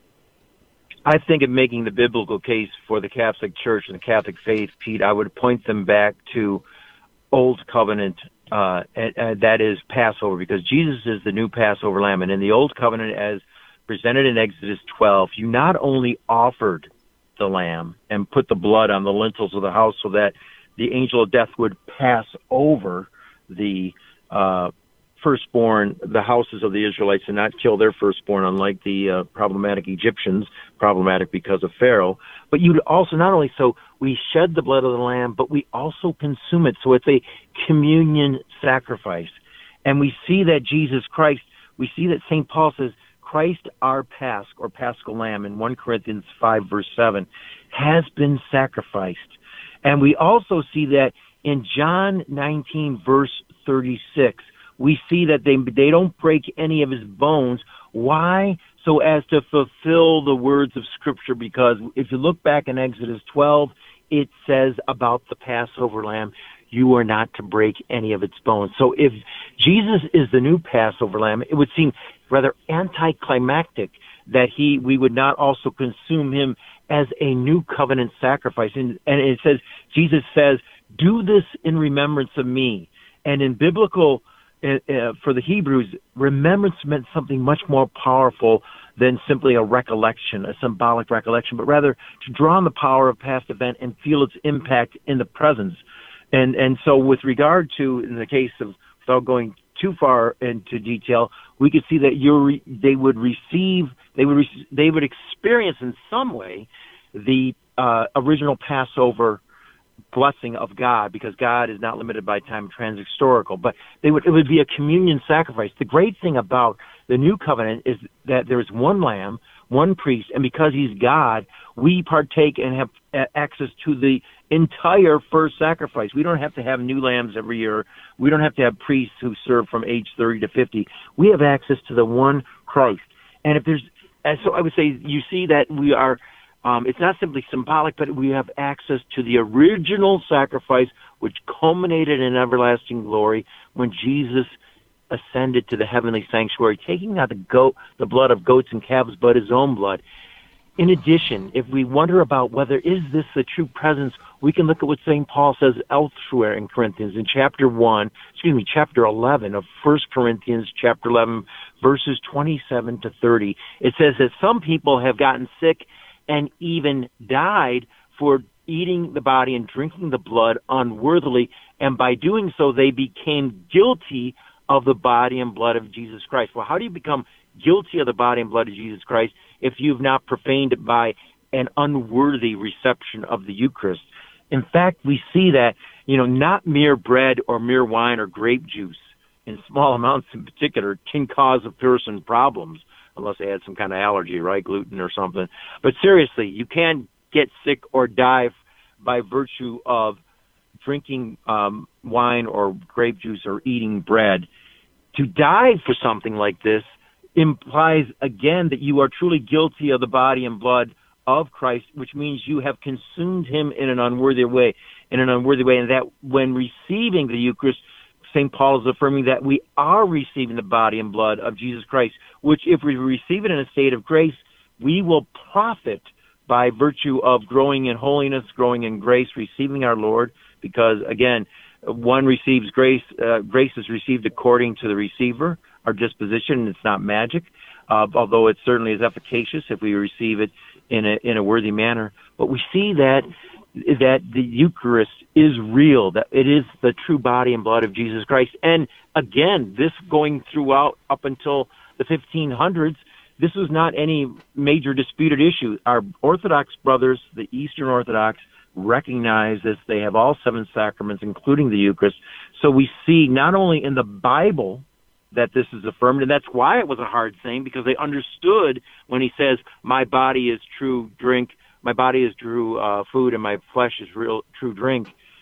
I think in making the biblical case for the Catholic Church and the Catholic faith, Pete, I would point them back to Old Covenant, uh, and, and that is Passover, because Jesus is the new Passover lamb. And in the Old Covenant, as presented in Exodus twelve, you not only offered the lamb and put the blood on the lintels of the house so that the angel of death would pass over the uh, firstborn, the houses of the Israelites, and not kill their firstborn, unlike the uh, problematic Egyptians, problematic because of Pharaoh. But you'd also, not only so, we shed the blood of the lamb, but we also consume it. So it's a communion sacrifice. And we see that Jesus Christ, we see that Saint Paul says, Christ our Pasch, or Paschal Lamb, in First Corinthians five, verse seven, has been sacrificed. And we also see that in John nineteen, verse thirty-six, we see that they they don't break any of his bones. Why? So as to fulfill the words of Scripture, because if you look back in Exodus twelve, it says about the Passover lamb, you are not to break any of its bones. So if Jesus is the new Passover lamb, it would seem rather anticlimactic that he we would not also consume him as a new covenant sacrifice. And, and it says, Jesus says, do this in remembrance of me. And in biblical, uh, uh, for the Hebrews, remembrance meant something much more powerful than simply a recollection, a symbolic recollection, but rather to draw on the power of past event and feel its impact in the present. And and so with regard to, in the case of, without going too far into detail, we could see that you're, they would receive, they would re- they would experience in some way the uh, original Passover blessing of God, because God is not limited by time, transhistorical. But they would it would be a communion sacrifice. The great thing about the new covenant is that there is one lamb, one priest, and because he's God, we partake and have access to the entire first sacrifice. We don't have to have new lambs every year. We don't have to have priests who serve from age thirty to fifty. We have access to the one Christ. And if there's, and so I would say you see that we are, um, it's not simply symbolic, but we have access to the original sacrifice, which culminated in everlasting glory when Jesus ascended to the heavenly sanctuary, taking not the goat, the blood of goats and calves, but his own blood. In addition, if we wonder about whether is this the true presence, we can look at what Saint Paul says elsewhere in Corinthians, in chapter one, excuse me, chapter eleven of First Corinthians, chapter eleven, verses twenty-seven to thirty. It says that some people have gotten sick and even died for eating the body and drinking the blood unworthily, and by doing so, they became guilty of the body and blood of Jesus Christ. Well, how do you become guilty of the body and blood of Jesus Christ if you've not profaned it by an unworthy reception of the Eucharist? In fact, we see that, you know, not mere bread or mere wine or grape juice, in small amounts in particular, can cause a person problems, unless they had some kind of allergy, right, gluten or something. But seriously, you can get sick or die by virtue of drinking um, wine or grape juice or eating bread. To die for something like this implies, again, that you are truly guilty of the body and blood of Christ, which means you have consumed him in an unworthy way, in an unworthy way, and that when receiving the Eucharist, Saint Paul is affirming that we are receiving the body and blood of Jesus Christ, which if we receive it in a state of grace, we will profit by virtue of growing in holiness, growing in grace, receiving our Lord, because, again, one receives grace, uh, grace is received according to the receiver, our disposition, and it's not magic, uh, although it certainly is efficacious if we receive it in a, in a worthy manner. But we see that, that the Eucharist is real, that it is the true body and blood of Jesus Christ. And again, this going throughout up until the fifteen hundreds, this was not any major disputed issue. Our Orthodox brothers, the Eastern Orthodox, recognize this. They have all seven sacraments, including the Eucharist. So we see not only in the Bible that this is affirmed, and that's why it was a hard thing, because they understood when he says, my body is true drink, my body is true uh, food, and my flesh is real true drink.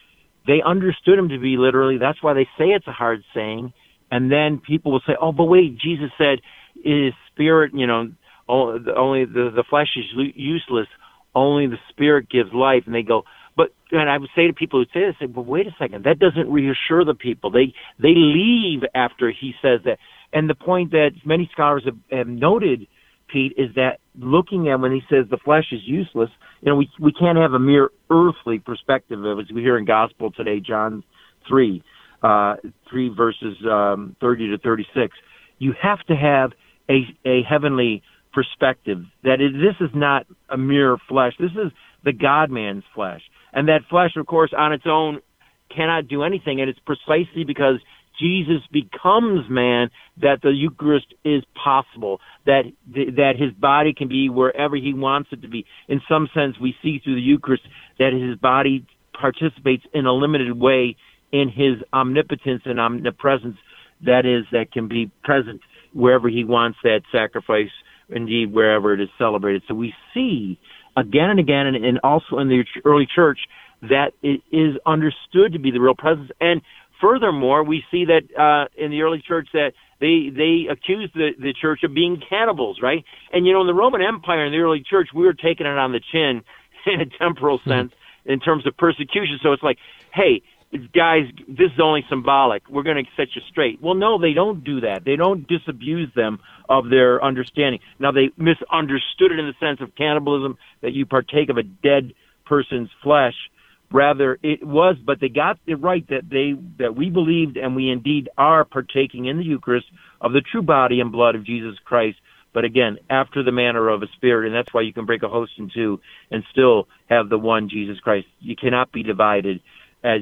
they understood him to be literally. That's why they say it's a hard saying. And then people will say, oh, but wait, Jesus said his spirit, you know, only the, the flesh is useless. Only the spirit gives life. And they go, but, and I would say to people who say this, say, but wait a second, that doesn't reassure the people. They, they leave after he says that. And the point that many scholars have, have noted, Pete, is that looking at when he says the flesh is useless, you know, we, we can't have a mere earthly perspective of it, as we hear in gospel today, John three, uh, three verses, um, thirty to thirty-six. You have to have a, a heavenly perspective that it, this is not a mere flesh. This is the God-man's flesh. And that flesh, of course, on its own cannot do anything. And it's precisely because Jesus becomes man that the Eucharist is possible, that that his body can be wherever he wants it to be. In some sense, we see through the Eucharist that his body participates in a limited way in his omnipotence and omnipresence, that is, that can be present wherever he wants that sacrifice, indeed, wherever it is celebrated. So we see again and again, and, and also in the early church, that it is understood to be the real presence. And furthermore, we see that uh, in the early church that they they accused the, the church of being cannibals, right? And, you know, in the Roman Empire, in the early church, we were taking it on the chin in a temporal sense in terms of persecution. So it's like, hey, guys, this is only symbolic. We're going to set you straight. Well, no, they don't do that. They don't disabuse them of their understanding. Now, they misunderstood it in the sense of cannibalism, that you partake of a dead person's flesh. Rather, it was, but they got it right that they that we believed, and we indeed are partaking in the Eucharist of the true body and blood of Jesus Christ. But again, after the manner of a spirit, and that's why you can break a host in two and still have the one Jesus Christ. You cannot be divided, as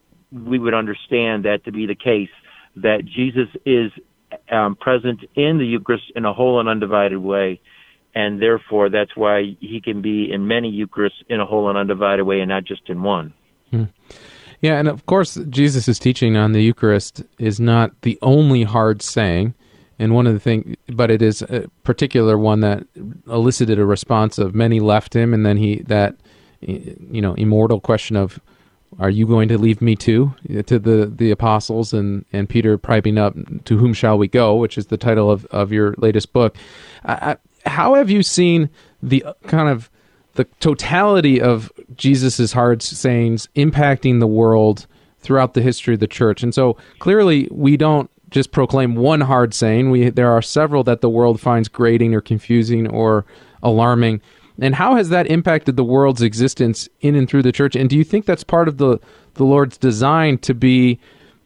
we would understand that to be the case, that Jesus is um, present in the Eucharist in a whole and undivided way. And therefore, that's why he can be in many Eucharists in a whole and undivided way and not just in one. Hmm. Yeah, and of course, Jesus' teaching on the Eucharist is not the only hard saying. And one of the things, but it is a particular one that elicited a response of many left him. And then he, that, you know, immortal question of, are you going to leave me too? To the, the apostles, and, and Peter piping up, to whom shall we go? Which is the title of, of your latest book. I, How have you seen the kind of the totality of Jesus's hard sayings impacting the world throughout the history of the church? And so clearly we don't just proclaim one hard saying. We there are several that the world finds grating or confusing or alarming. And how has that impacted the world's existence in and through the church? And do you think that's part of the, the Lord's design to be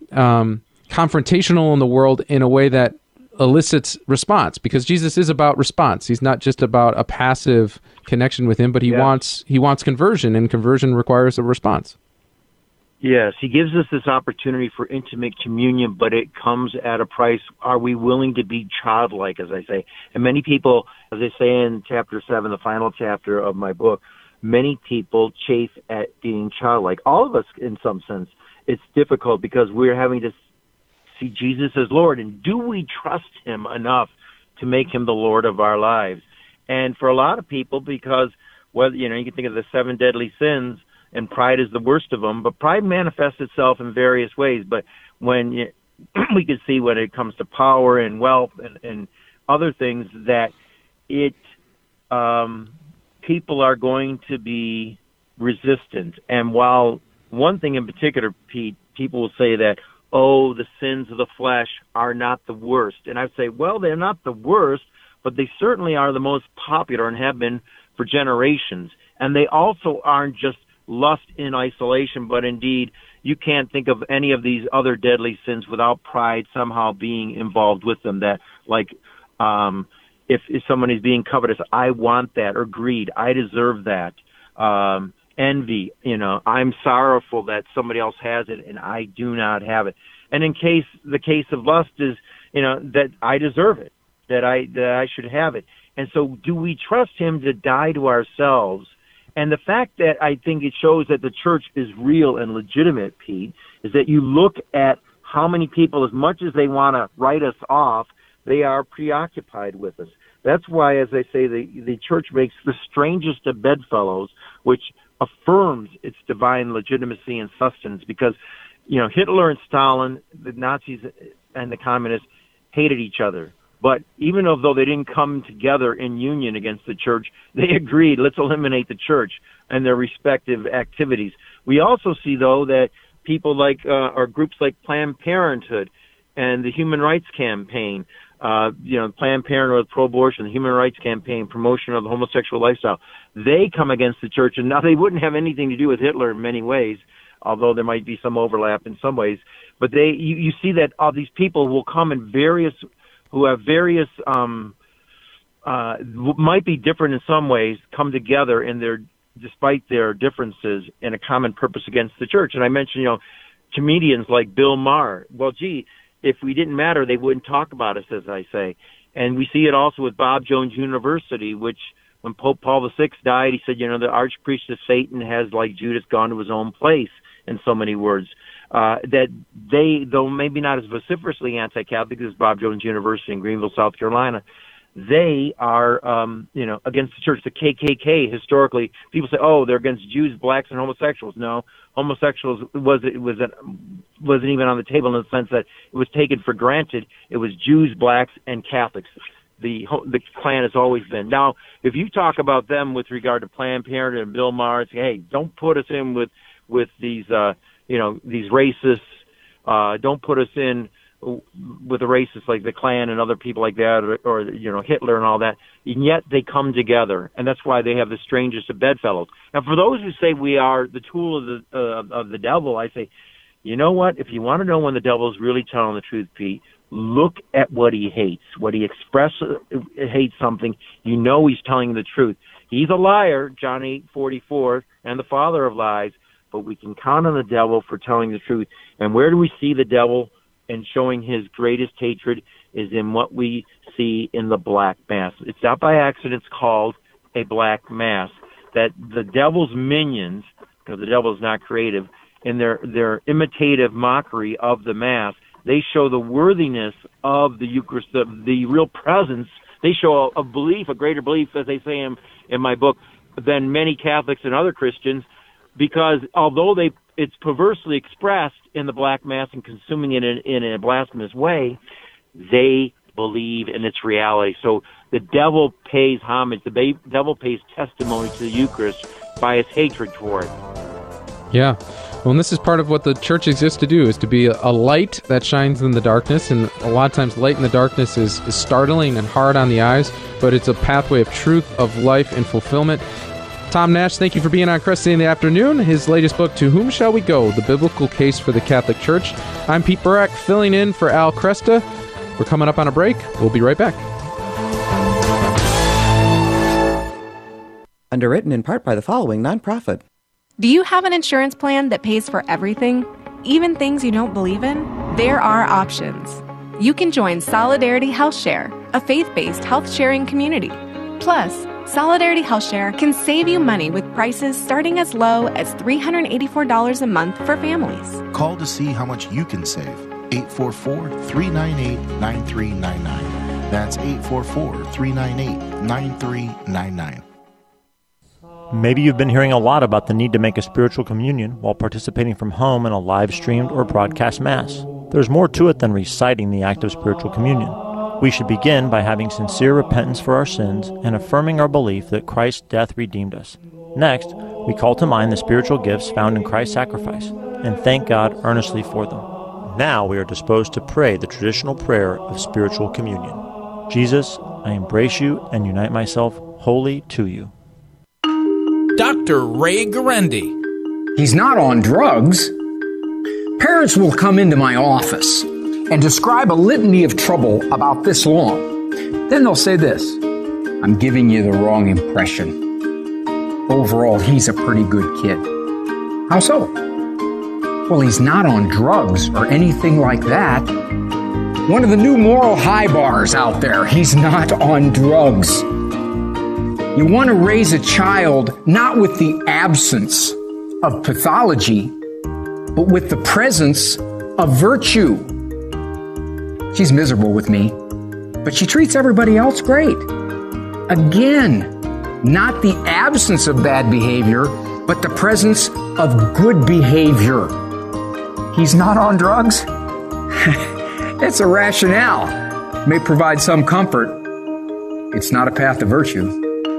um, confrontational in the world in a way that elicits response? Because Jesus is about response. He's not just about a passive connection with him, but he yes. wants he wants conversion, and conversion requires a response. Yes, he gives us this opportunity for intimate communion, but it comes at a price. Are we willing to be childlike, as I say? And many people, as I say in chapter seven, the final chapter of my book, many people chafe at being childlike. All of us, in some sense, it's difficult because we're having to see Jesus as Lord, and do we trust him enough to make him the Lord of our lives? And for a lot of people, because, well, you know, you can think of the seven deadly sins, and pride is the worst of them, but pride manifests itself in various ways. But when you, we can see when it comes to power and wealth and, and other things, that it um, people are going to be resistant. And while one thing in particular, Pete, people will say that, oh, the sins of the flesh are not the worst. And I'd say, well, they're not the worst, but they certainly are the most popular and have been for generations. And they also aren't just lust in isolation, but indeed, you can't think of any of these other deadly sins without pride somehow being involved with them. That, like, um, if, if someone is being covetous, I want that, or greed, I deserve that. Um, envy, you know, I'm sorrowful that somebody else has it and I do not have it. And in case the case of lust is, you know, that I deserve it, that I that I should have it. And so, do we trust him to die to ourselves? And the fact that I think it shows that the church is real and legitimate, Pete, is that you look at how many people, as much as they want to write us off, they are preoccupied with us. That's why, as I say, the, the church makes the strangest of bedfellows, which affirms its divine legitimacy and sustenance, because, you know, Hitler and Stalin, the Nazis and the communists hated each other. But even though they didn't come together in union against the church, they agreed, let's eliminate the church and their respective activities. We also see, though, that people like, uh, or groups like Planned Parenthood and the Human Rights Campaign, uh, you know, Planned Parenthood, pro-abortion, the Human Rights Campaign, promotion of the homosexual lifestyle, they come against the church. And now they wouldn't have anything to do with Hitler in many ways, although there might be some overlap in some ways. But they, you, you see that all these people will come in various, who have various, um, uh, might be different in some ways, come together in their, despite their differences, in a common purpose against the church. And I mentioned, you know, comedians like Bill Maher. Well, gee, if we didn't matter, they wouldn't talk about us, as I say. And we see it also with Bob Jones University, which when Pope Paul the Sixth died, he said, you know, the archpriest of Satan has, like Judas, gone to his own place, in so many words. Uh, that they, though maybe not as vociferously anti-Catholic as Bob Jones University in Greenville, South Carolina, they are, um, you know, against the church. The K K K, historically, people say, oh, they're against Jews, blacks, and homosexuals. No, homosexuals was it was it wasn't even on the table in the sense that it was taken for granted. It was Jews, blacks, and Catholics. The the Klan has always been. Now, if you talk about them with regard to Planned Parenthood and Bill Maher, say, hey, don't put us in with with these, uh, you know, these racists. Uh, don't put us in with the racists like the Klan and other people like that, or, or, you know, Hitler and all that, and yet they come together, and that's why they have the strangest of bedfellows. Now, for those who say we are the tool of the uh, of the devil, I say, you know what? If you want to know when the devil is really telling the truth, Pete, look at what he hates. What he expresses hates something, you know he's telling the truth. He's a liar, John eight forty-four, and the father of lies, but we can count on the devil for telling the truth. And where do we see the devil and showing his greatest hatred is in what we see in the Black Mass. It's not by accident it's called a Black Mass. That the devil's minions, because the devil is not creative, in their, their imitative mockery of the Mass, they show the worthiness of the Eucharist, the, the real presence. They show a, a belief, a greater belief, as they say in, in my book, than many Catholics and other Christians, because although they it's perversely expressed in the Black Mass and consuming it in, in a blasphemous way, they believe in its reality. So the devil pays homage, the ba- devil pays testimony to the Eucharist by his hatred for it. Yeah. Well, and this is part of what the church exists to do, is to be a, a light that shines in the darkness. And a lot of times light in the darkness is, is startling and hard on the eyes, but it's a pathway of truth, of life, and fulfillment. Tom Nash, thank you for being on Cresta in the Afternoon. His latest book, To Whom Shall We Go? The Biblical Case for the Catholic Church. I'm Pete Burak, filling in for Al Cresta. We're coming up on a break. We'll be right back. Underwritten in part by the following nonprofit. Do you have an insurance plan that pays for everything, even things you don't believe in? There are options. You can join Solidarity Health Share, a faith-based health-sharing community. Plus, Solidarity Health Share can save you money with prices starting as low as three hundred eighty-four dollars a month for families. Call to see how much you can save. eight four four, three nine eight, nine three nine nine. That's eight four four, three nine eight, nine three nine nine. Maybe you've been hearing a lot about the need to make a spiritual communion while participating from home in a live-streamed or broadcast Mass. There's more to it than reciting the act of spiritual communion. We should begin by having sincere repentance for our sins and affirming our belief that Christ's death redeemed us. Next, we call to mind the spiritual gifts found in Christ's sacrifice and thank God earnestly for them. Now we are disposed to pray the traditional prayer of spiritual communion. Jesus, I embrace you and unite myself wholly to you. Doctor Ray Guarendi. He's not on drugs. Parents will come into my office and describe a litany of trouble about this long. Then they'll say this: I'm giving you the wrong impression. Overall, he's a pretty good kid. How so? Well, he's not on drugs or anything like that. One of the new moral high bars out there, he's not on drugs. You want to raise a child not with the absence of pathology, but with the presence of virtue. She's miserable with me, but she treats everybody else great. Again, not the absence of bad behavior, but the presence of good behavior. He's not on drugs? It's a rationale. May provide some comfort. It's not a path to virtue.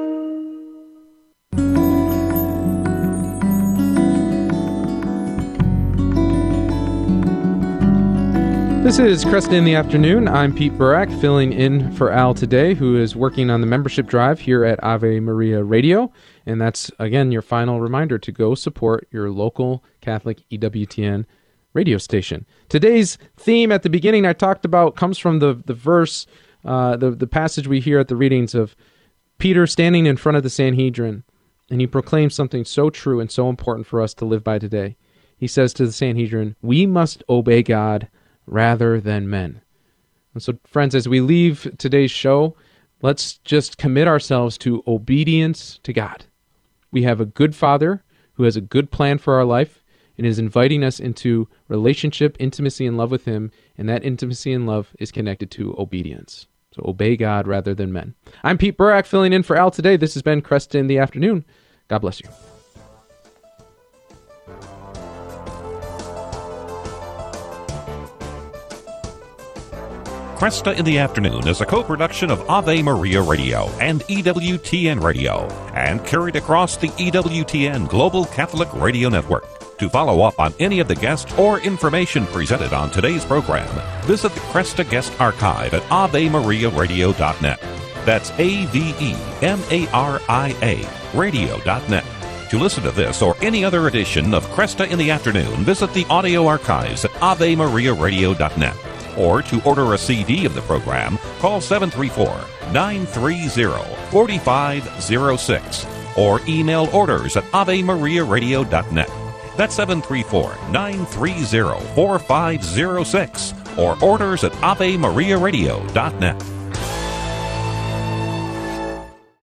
This is Cresta in the Afternoon. I'm Pete Burak, filling in for Al today, who is working on the membership drive here at Ave Maria Radio. And that's, again, your final reminder to go support your local Catholic E W T N radio station. Today's theme at the beginning I talked about comes from the, the verse, uh, the, the passage we hear at the readings of Peter standing in front of the Sanhedrin, and he proclaims something so true and so important for us to live by today. He says to the Sanhedrin, "We must obey God rather than men." And so, friends, as we leave today's show, let's just commit ourselves to obedience to God. We have a good Father who has a good plan for our life and is inviting us into relationship, intimacy, and love with Him, and that intimacy and love is connected to obedience. So obey God rather than men. I'm Pete Burak, filling in for Al today. This has been Cresta in the Afternoon. God bless you. Cresta in the Afternoon is a co-production of Ave Maria Radio and E W T N Radio and carried across the E W T N Global Catholic Radio Network. To follow up on any of the guests or information presented on today's program, visit the Cresta Guest Archive at ave maria radio dot net. That's A V E M A R I A radio dot net. To listen to this or any other edition of Cresta in the Afternoon, visit the audio archives at ave maria radio dot net. Or to order a C D of the program, call seven three four, nine three zero, four five zero six or email orders at ave maria radio dot net. That's seven three four, nine three zero, four five zero six or orders at ave maria radio dot net.